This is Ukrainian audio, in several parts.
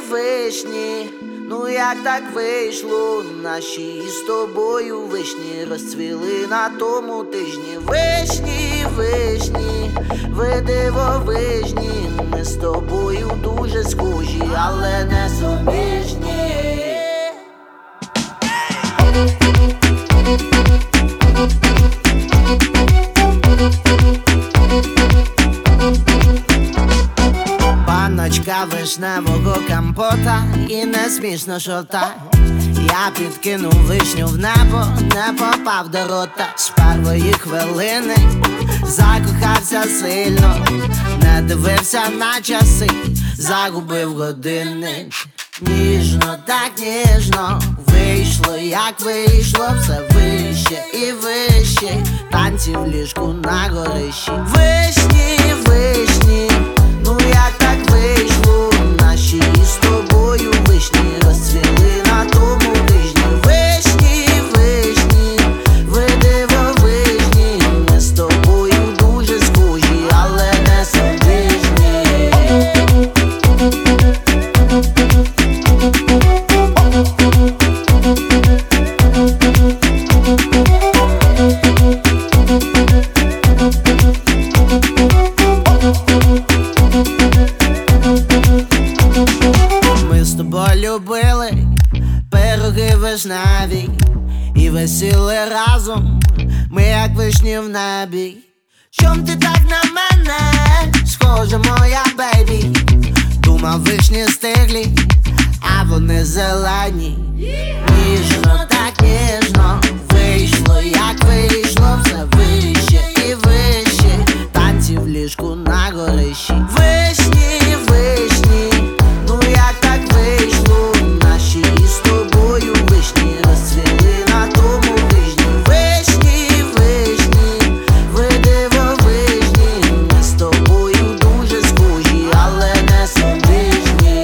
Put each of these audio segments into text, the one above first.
вишні, ну як так вийшло? Наші з тобою вишні розцвіли на тому тижні. Вишні, вишні, ви дивовижні. Ми з тобою дуже схожі, але не суміжні. Баночка вишневого компота, і не смішно, що так. Я підкинув вишню в небо, не попав до рота. З першої хвилини закохався сильно, не дивився на часи, загубив години. Ніжно, так ніжно вийшло, як вийшло, все вище і вище. Танці в ліжку на горищі. Вишні, вишні, ну як так вийшло? Наші з тобою вишні розцвіли на тому тижні. Вишні, вишні, ви дивовижні. Ми з тобою дуже схожі, але не суміжні. Ми з тобою любили пироги вишневі і висіли разом, ми як вишні в небі. Чом ти так на мене схожа, моя бейбі? Думав, вишні стиглі, а вони зелені. Ніжно, так ніжно вийшло, як вийшло, все вище і вище. Танці в ліжку на горищі. Вишні, вишні, ну як так вийшло? Наші з тобою вишні розцвіли на тому тижні. Вишні, вишні, ви дивовижні. Ми з тобою дуже схожі, але не суміжні.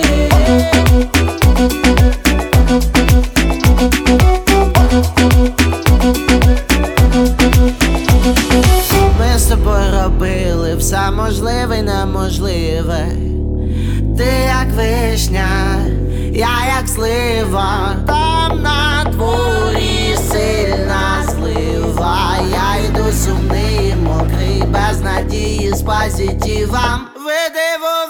Ми з тобою робили все можливе й неможливе. Ти як вишня, я як слива. Там на дворі сильна злива. Я йду сумний, мокрий, без надії, з позитивом. Ви диво